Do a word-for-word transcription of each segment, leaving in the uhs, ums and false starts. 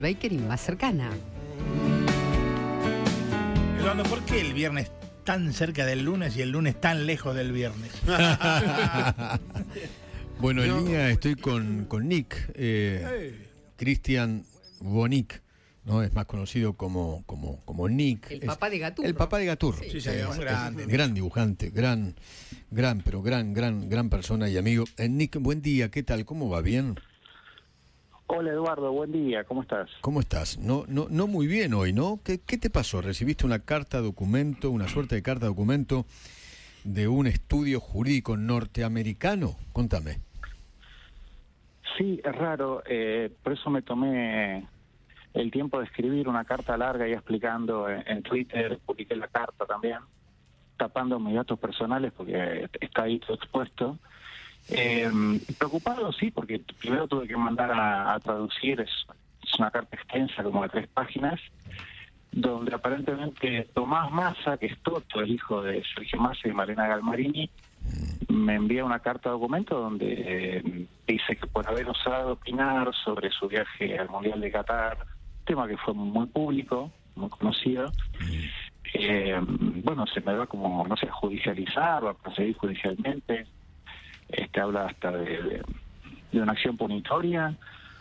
Bakery más cercana. Eduardo, ¿por qué el viernes tan cerca del lunes y el lunes tan lejos del viernes? Bueno, en línea estoy con, con Nick, eh, Cristian Bonig, ¿no? Es más conocido como, como, como Nick. El es, papá de Gaturro. El papá de Gaturro. Sí, Es, sí, es, un grande. es gran dibujante, gran, gran, pero gran, gran, gran persona y amigo. Eh, Nick, buen día, ¿qué tal? ¿Cómo va? ¿Bien? Hola Eduardo, buen día, ¿cómo estás? ¿Cómo estás? No, no, no muy bien hoy, ¿no? ¿Qué, qué te pasó? ¿Recibiste una carta documento, una suerte de carta documento de un estudio jurídico norteamericano? Contame. Sí, es raro, eh, por eso me tomé el tiempo de escribir una carta larga y explicando en, en Twitter, publiqué la carta también, tapando mis datos personales porque está ahí todo expuesto. Eh, preocupado, sí, porque primero tuve que mandar a, a traducir, es, es una carta extensa, como de tres páginas, donde aparentemente Tomás Massa, que es Toto, el hijo de Sergio Massa y Malena Galmarini, me envía una carta documento donde eh, dice que por haber osado opinar sobre su viaje al Mundial de Qatar, tema que fue muy público, muy conocido, eh, bueno, se me va como, no sé, a judicializar o a proseguir judicialmente. Este habla hasta de, de, de una acción punitoria,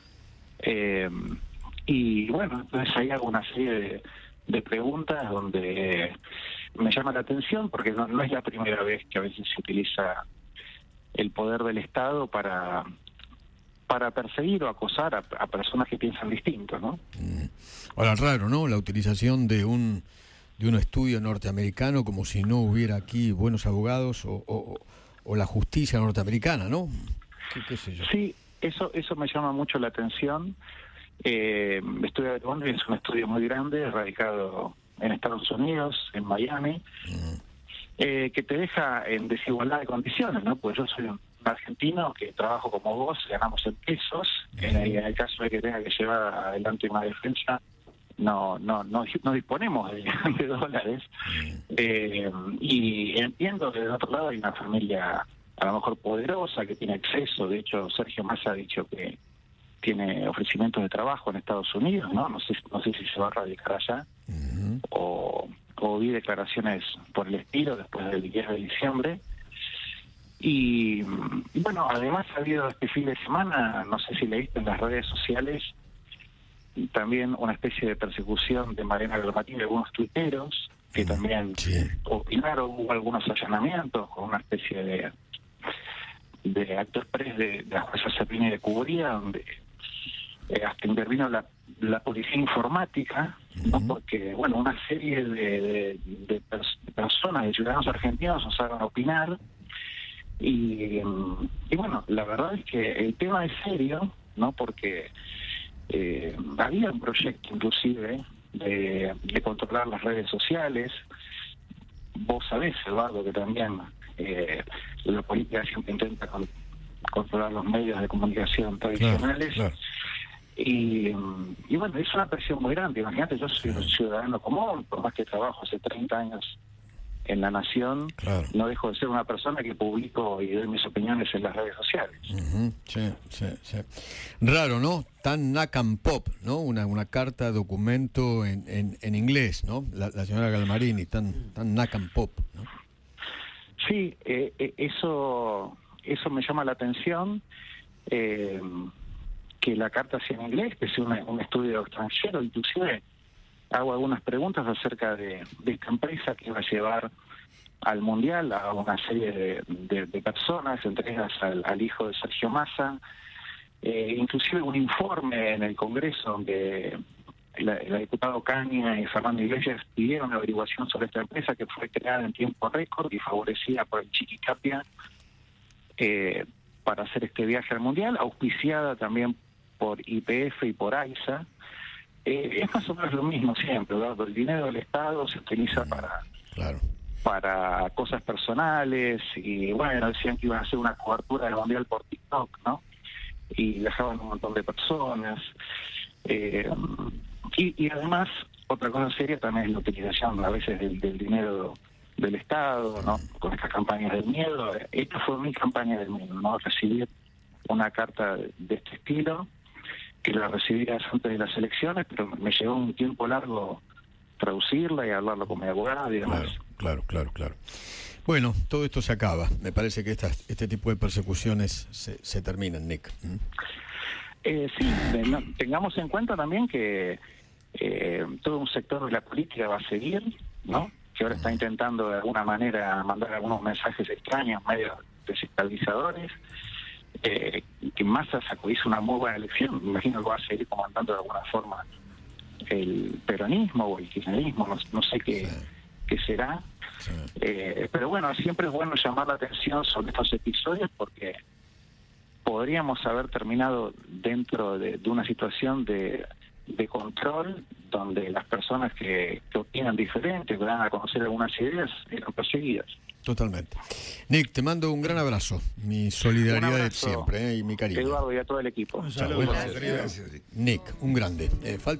eh, y bueno, entonces hay alguna serie de, de preguntas donde me llama la atención porque no, no es la primera vez que a veces se utiliza el poder del Estado para para perseguir o acosar a, a personas que piensan distinto, ¿no? Ahora, raro, ¿no? La utilización de un de un estudio norteamericano como si no hubiera aquí buenos abogados o, o, o la justicia norteamericana, ¿no? ¿Qué, qué sé yo? Sí, eso eso me llama mucho la atención. Eh, estudio de Londres es un estudio muy grande, radicado en Estados Unidos, en Miami, mm. eh, que te deja en desigualdad de condiciones, ¿no? Pues yo soy un argentino que trabajo como vos, ganamos en pesos, mm. en, el, en el caso de que tenga que llevar adelante una defensa, no no no, no disponemos de, de dólares. Mm. Eh, y entiendo que del otro lado hay una familia a lo mejor poderosa que tiene acceso. De hecho, Sergio Massa ha dicho que tiene ofrecimientos de trabajo en Estados Unidos, ¿no? No sé, no sé si se va a radicar allá, uh-huh. o, o vi declaraciones por el estilo después del diez de diciembre. Y, y bueno, además ha habido este fin de semana, no sé si leíste en las redes sociales, también una especie de persecución de Malena Galmarini de algunos tuiteros que uh-huh. también sí. opinaron. Hubo algunos allanamientos con una especie de de acto express de, de la jueza Servini de Cubría, donde eh, hasta intervino la, la policía informática, ¿no? Uh-huh. Porque, bueno, una serie de, de, de, pers- de personas, de ciudadanos argentinos, osaron opinar. Y, y, bueno, la verdad es que el tema es serio, ¿no? Porque eh, había un proyecto, inclusive, de, de controlar las redes sociales. Vos sabés, Eduardo, que también eh, la política siempre intenta con, controlar los medios de comunicación tradicionales. Claro, claro. Y, y bueno, es una presión muy grande. Imagínate, yo soy un ciudadano común, por más que trabajo hace treinta años en La Nación, claro. no dejo de ser una persona que publico y doy mis opiniones en las redes sociales. Uh-huh. Sí, sí, sí. Raro, ¿no? Tan Nakam Pop, ¿no? Una una carta documento en, en, en inglés, ¿no? La, la señora Galmarini, tan tan Nakam Pop, ¿no? Sí, eh, eh, eso eso me llama la atención, eh, que la carta sea en inglés, que sea una, un estudio extranjero. Inclusive hago algunas preguntas acerca de, de esta empresa que va a llevar al Mundial a una serie de, de, de personas, entre ellas al, al hijo de Sergio Massa. Eh, inclusive un informe en el Congreso donde la, el diputado Caña y Fernando Iglesias pidieron una averiguación sobre esta empresa que fue creada en tiempo récord y favorecida por el Chiquitapia eh, para hacer este viaje al Mundial, auspiciada también por Y P F y por AISA. Eh, es más o menos lo mismo siempre, ¿verdad? El dinero del Estado se utiliza para claro. para cosas personales, y bueno, decían que iban a hacer una cobertura del Mundial por TikTok, ¿no? Y dejaban un montón de personas. Eh, y, y además, otra cosa seria también es la utilización a veces del, del dinero del Estado, ¿no? Con estas campañas del miedo. Esta fue mi campaña del miedo, ¿no? Recibir una carta de, de este estilo. que la recibías antes de las elecciones, pero me llevó un tiempo largo traducirla y hablarlo con mi abogado y demás. Claro, claro, claro, claro. Bueno, todo esto se acaba. Me parece que estas, este tipo de persecuciones se, se terminan, Nick. ¿Mm? Eh, sí, de, no, tengamos en cuenta también que eh, todo un sector de la política va a seguir, ¿no? Que ahora está intentando de alguna manera mandar algunos mensajes extraños, medio desestabilizadores. Eh, que Massa sacó, hizo una muy buena elección, me imagino que va a seguir comandando de alguna forma el peronismo o el kirchnerismo, no, no sé qué, sí. qué será. Sí. Eh, pero bueno, siempre es bueno llamar la atención sobre estos episodios porque podríamos haber terminado dentro de, de una situación de, de control donde las personas que, que opinan diferente, que dan a conocer algunas ideas, eran perseguidas. Totalmente. Nick, te mando un gran abrazo. Mi solidaridad de siempre, ¿eh? Y mi cariño. Eduardo y a todo el equipo. Un saludo. Nick, un grande. Eh, falta